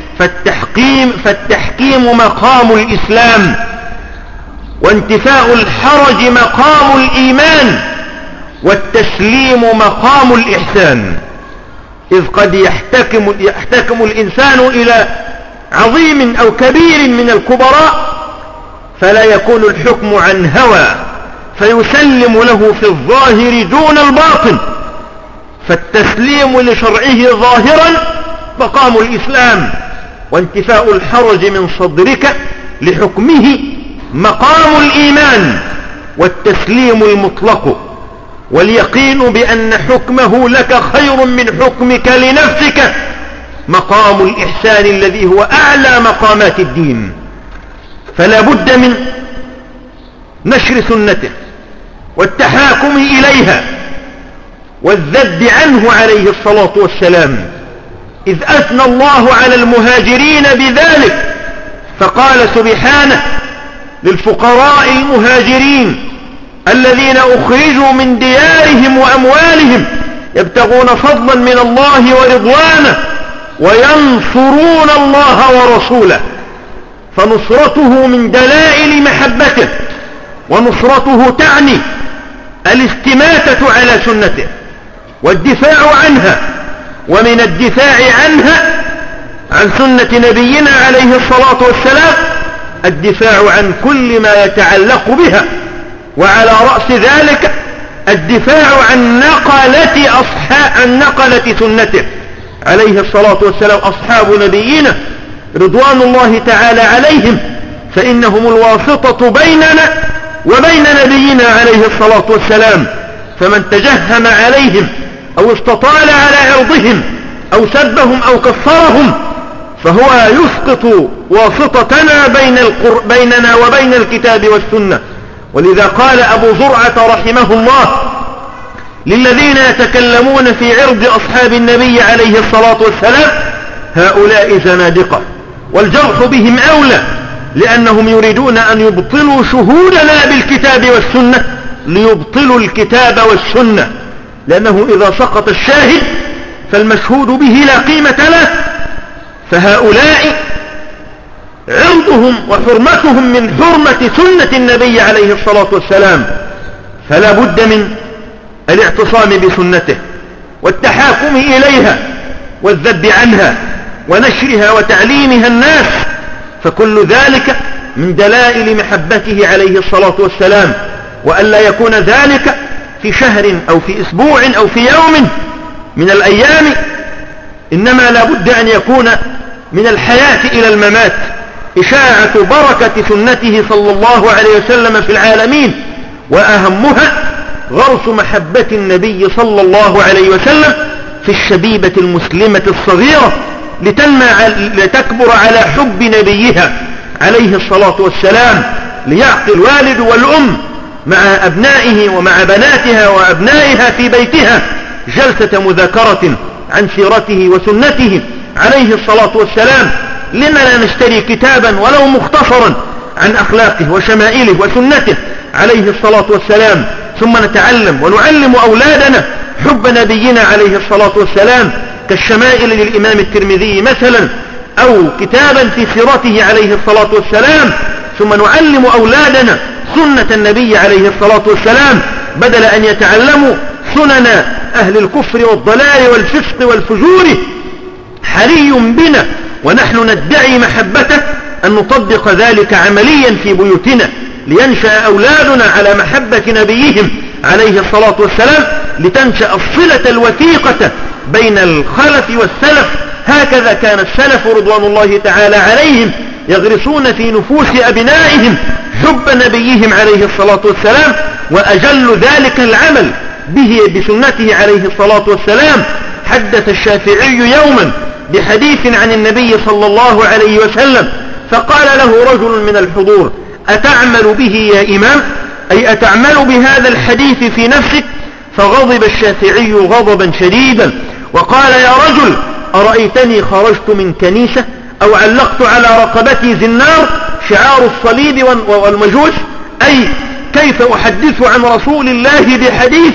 فالتحكيم مقام الإسلام، وانتفاء الحرج مقام الإيمان، والتسليم مقام الإحسان. إذ قد يحتكم الإنسان إلى عظيم أو كبير من الكبراء فلا يكون الحكم عن هوى فيسلم له في الظاهر دون الباطن، فالتسليم لشرعه ظاهرا مقام الإسلام، وانتفاء الحرج من صدرك لحكمه مقام الإيمان، والتسليم المطلق واليقين بأن حكمه لك خير من حكمك لنفسك مقام الإحسان الذي هو أعلى مقامات الدين. فلا بد من نشر سنته والتحاكم إليها والذب عنه عليه الصلاة والسلام، إذ أثنى الله على المهاجرين بذلك فقال سبحانه للفقراء المهاجرين الذين أخرجوا من ديارهم وأموالهم يبتغون فضلا من الله ورضوانه وينصرون الله ورسوله، فنصرته من دلائل محبته، ونصرته تعني الاستماتة على سنته والدفاع عنها، ومن الدفاع عنها عن سنة نبينا عليه الصلاة والسلام الدفاع عن كل ما يتعلق بها، وعلى رأس ذلك الدفاع عن نقلة سنته عليه الصلاة والسلام أصحاب نبينا رضوان الله تعالى عليهم، فإنهم الواسطة بيننا وبين نبينا عليه الصلاة والسلام، فمن تجهم عليهم أو استطال على عرضهم أو سبهم أو كفرهم فهو يسقط واسطتنا بيننا وبين الكتاب والسنة. ولذا قال أبو زرعة رحمه الله للذين يتكلمون في عرض أصحاب النبي عليه الصلاة والسلام هؤلاء زنادقة، والجرح بهم أولى، لأنهم يريدون أن يبطلوا شهودنا بالكتاب والسنة ليبطلوا الكتاب والسنة، لأنه إذا سقط الشاهد فالمشهود به لا قيمة له. فهؤلاء عرضهم وحرمتهم من حرمة سنة النبي عليه الصلاة والسلام، فلا بد من الاعتصام بسنته والتحاكم إليها والذب عنها ونشرها وتعليمها الناس، فكل ذلك من دلائل محبته عليه الصلاة والسلام، وألا يكون ذلك في شهر أو في أسبوع أو في يوم من الأيام، إنما لا بد أن يكون من الحياة إلى الممات إشاعة بركة سنته صلى الله عليه وسلم في العالمين، وأهمها غرس محبة النبي صلى الله عليه وسلم في الشبيبة المسلمة الصغيرة لتكبر على حب نبيها عليه الصلاة والسلام، ليعقل الوالد والأم مع أبنائه ومع بناتها وأبنائها في بيتها جلسة مذاكرة عن سيرته وسنته عليه الصلاة والسلام. لما لا نشتري كتابا ولو مختصرا عن أخلاقه وشمائله وسنته عليه الصلاة والسلام، ثم نتعلم ونعلم أولادنا حب نبينا عليه الصلاة والسلام كالشمائل للإمام الترمذي مثلا، أو كتابا في سيرته عليه الصلاة والسلام، ثم نعلم أولادنا سنة النبي عليه الصلاة والسلام بدل أن يتعلموا سنن أهل الكفر والضلال والفسق والفجور. حري بنا ونحن ندعي محبته أن نطبق ذلك عمليا في بيوتنا، لينشأ أولادنا على محبة نبيهم عليه الصلاة والسلام، لتنشأ الصلة الوثيقة بين الخلف والسلف. هكذا كان السلف رضوان الله تعالى عليهم يغرسون في نفوس أبنائهم حب نبيهم عليه الصلاة والسلام، وأجل ذلك العمل به بسنته عليه الصلاة والسلام. حدث الشافعي يوما بحديث عن النبي صلى الله عليه وسلم، فقال له رجل من الحضور: أتعمل به يا إمام؟ أي أتعمل بهذا الحديث في نفسك؟ فغضب الشافعي غضبا شديدا وقال: يا رجل، أرأيتني خرجت من كنيسة أو علقت على رقبتي زنار شعار الصليب والمجوس؟ أي كيف أحدث عن رسول الله بحديث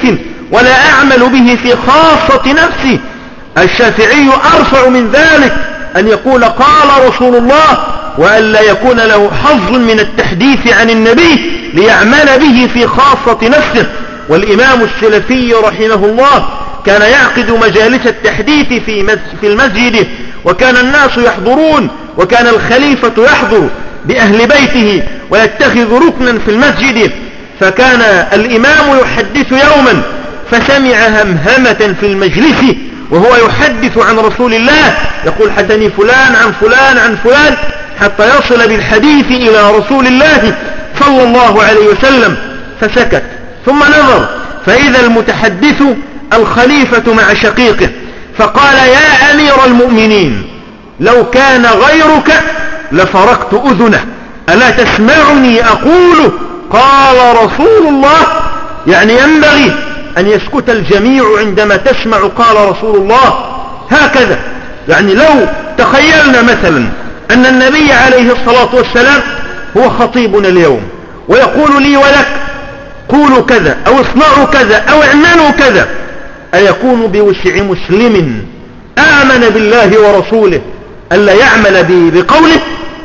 ولا أعمل به في خاصة نفسي. الشافعي أرفع من ذلك أن يقول قال رسول الله، وألا يكون له حظ من التحديث عن النبي ليعمل به في خاصة نفسه. والإمام السلفي رحمه الله كان يعقد مجالس التحديث في المسجد، وكان الناس يحضرون، وكان الخليفة يحضر بأهل بيته ويتخذ ركنا في المسجد. فكان الإمام يحدث يوما فسمع همهمة في المجلس وهو يحدث عن رسول الله، يقول حدثني فلان عن فلان عن فلان، حتى يصل بالحديث إلى رسول الله صلى الله عليه وسلم. فسكت ثم نظر فإذا المتحدث الخليفة مع شقيقه، فقال يا أمير المؤمنين لو كان غيرك لفرقت أذنه، ألا تسمعني أقول قال رسول الله؟ يعني ينبغي أن يسكت الجميع عندما تسمع قال رسول الله. هكذا يعني لو تخيلنا مثلا أن النبي عليه الصلاة والسلام هو خطيبنا اليوم ويقول لي ولك قولوا كذا أو اصنعوا كذا أو اعملوا كذا، أيكون بوسع مسلم آمن بالله ورسوله ألا يعمل بقوله؟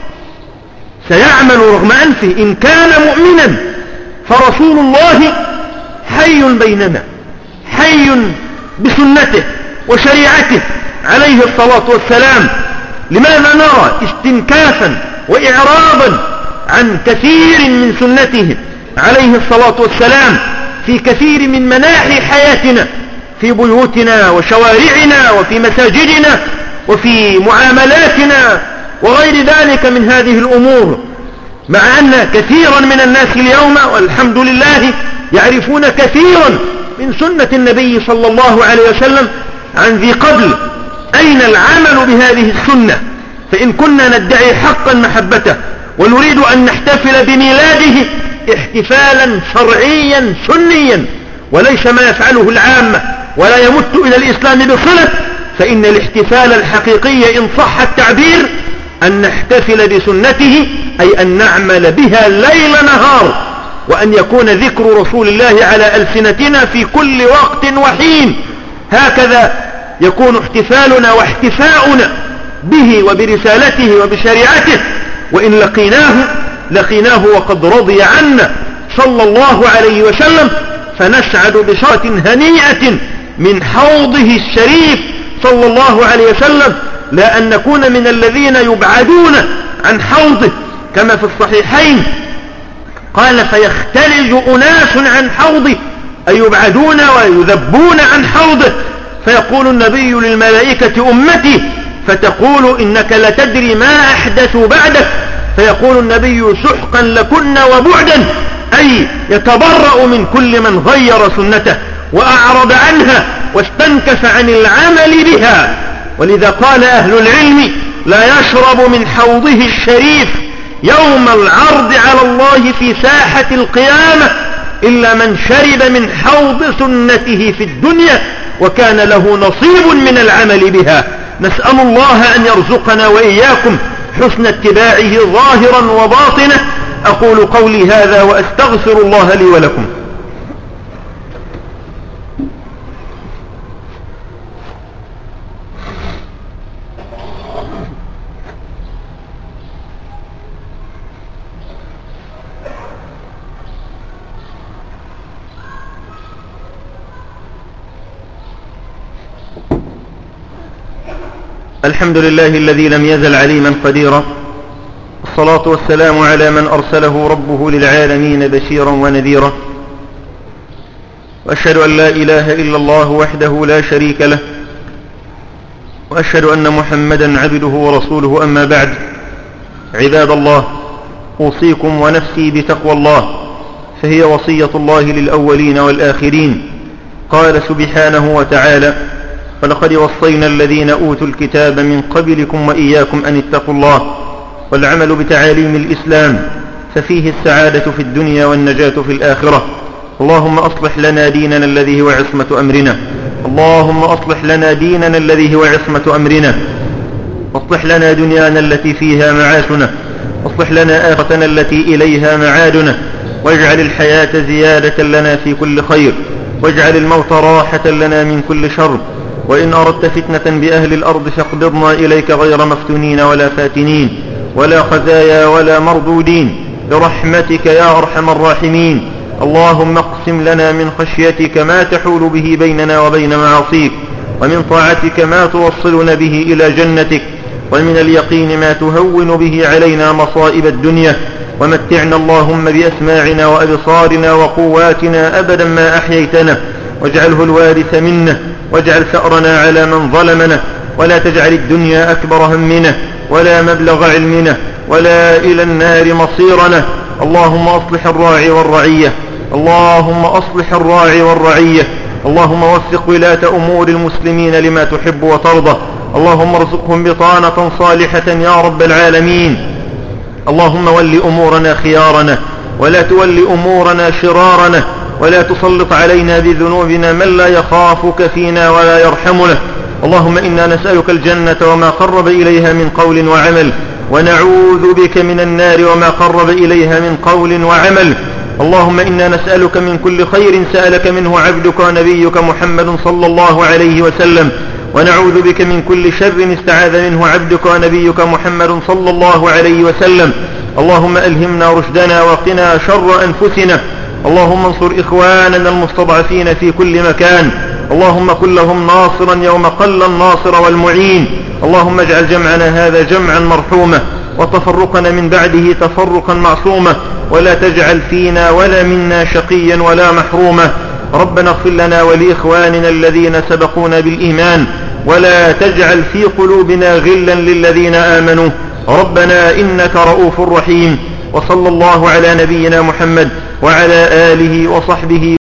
سيعمل رغم أنفه إن كان مؤمنا. فرسول الله حي بيننا، حي بسنته وشريعته عليه الصلاة والسلام. لماذا نرى استنكافا وإعراضا عن كثير من سنته عليه الصلاة والسلام في كثير من مناحي حياتنا، في بيوتنا وشوارعنا وفي مساجدنا وفي معاملاتنا وغير ذلك من هذه الأمور؟ مع أن كثيرا من الناس اليوم والحمد لله يعرفون كثيرا من سنة النبي صلى الله عليه وسلم عن ذي قبل. أين العمل بهذه السنة؟ فإن كنا ندعي حقا محبته ونريد أن نحتفل بميلاده احتفالا شرعيا سنيا وليس ما يفعله العامة ولا يمت إلى الإسلام بصلة، فإن الاحتفال الحقيقي إن صح التعبير أن نحتفل بسنته، أي أن نعمل بها ليل نهار، وأن يكون ذكر رسول الله على ألسنتنا في كل وقت وحين. هكذا يكون احتفالنا واحتفاؤنا به وبرسالته وبشريعته. وإن لقيناه وقد رضي عنا صلى الله عليه وسلم، فنسعد بشرة هنيئة من حوضه الشريف صلى الله عليه وسلم، لا أن نكون من الذين يبعدون عن حوضه. كما في الصحيحين قال فيختلج أناس عن حوضه، أي يبعدون ويذبون عن حوضه. فيقول النبي للملائكة أمتي، فتقول إنك لتدري ما أحدثوا بعدك، فيقول النبي سحقا لكن وبعدا، أي يتبرأ من كل من غير سنته وأعرض عنها واستنكف عن العمل بها. ولذا قال أهل العلم لا يشرب من حوضه الشريف يوم العرض على الله في ساحة القيامة إلا من شرب من حوض سنته في الدنيا وكان له نصيب من العمل بها. نسأل الله أن يرزقنا وإياكم حسن اتباعه ظاهرا وباطنه. أقول قولي هذا وأستغفر الله لي ولكم. الحمد لله الذي لم يزل عليما قديرا، والصلاة والسلام على من أرسله ربه للعالمين بشيرا ونذيرا، وأشهد أن لا إله إلا الله وحده لا شريك له، وأشهد أن محمدا عبده ورسوله. أما بعد، عباد الله، أوصيكم ونفسي بتقوى الله، فهي وصية الله للأولين والآخرين. قال سبحانه وتعالى: ولقد وصينا الذين أوتوا الكتاب من قبلكم وإياكم أن اتقوا الله. والعمل بتعاليم الإسلام ففيه السعادة في الدنيا والنجاة في الآخرة. اللهم أصلح لنا ديننا الذي هو عصمة أمرنا، اللهم أصلح لنا ديننا الذي هو عصمة أمرنا، واصلح لنا دنيانا التي فيها معاشنا، واصلح لنا آخرتنا التي إليها معادنا، واجعل الحياة زيادة لنا في كل خير، واجعل الموت راحة لنا من كل شر، وإن أردت فتنة بأهل الأرض فاقبضنا إليك غير مفتونين ولا فاتنين ولا خزايا ولا مردودين برحمتك يا أرحم الراحمين. اللهم اقسم لنا من خشيتك ما تحول به بيننا وبين معاصيك، ومن طاعتك ما توصلنا به إلى جنتك، ومن اليقين ما تهون به علينا مصائب الدنيا، ومتعنا اللهم بأسماعنا وأبصارنا وقواتنا أبدا ما أحييتنا، واجعله الوارث منا، واجعل ثأرنا على من ظلمنا، ولا تجعل الدنيا أكبر همنا ولا مبلغ علمنا ولا إلى النار مصيرنا. اللهم أصلح الراعي والرعية، اللهم أصلح الراعي والرعية، اللهم وفق ولاة أمور المسلمين لما تحب وترضى، اللهم ارزقهم بطانة صالحة يا رب العالمين. اللهم ول أمورنا خيارنا، ولا تول أمورنا شرارنا، ولا تسلط علينا بذنوبنا من لا يخافك فينا ولا يرحمنا. اللهم إنا نسألك الجنة وما قرب إليها من قول وعمل، ونعوذ بك من النار وما قرب إليها من قول وعمل. اللهم إنا نسألك من كل خير سألك منه عبدك ونبيك محمد صلى الله عليه وسلم، ونعوذ بك من كل شر استعاذ منه عبدك ونبيك محمد صلى الله عليه وسلم. اللهم ألهمنا رشدنا وقنا شر أنفسنا. اللهم انصر إخواننا المستضعفين في كل مكان، اللهم كن لهم ناصرا يوم قل الناصر والمعين. اللهم اجعل جمعنا هذا جمعا مرحوما، وتفرقنا من بعده تفرقا معصوما، ولا تجعل فينا ولا منا شقيا ولا محروما. ربنا اغفر لنا ولإخواننا الذين سبقونا بالإيمان، ولا تجعل في قلوبنا غلا للذين آمنوا، ربنا إنك رؤوف رحيم. وصلى الله على نبينا محمد وعلى آله وصحبه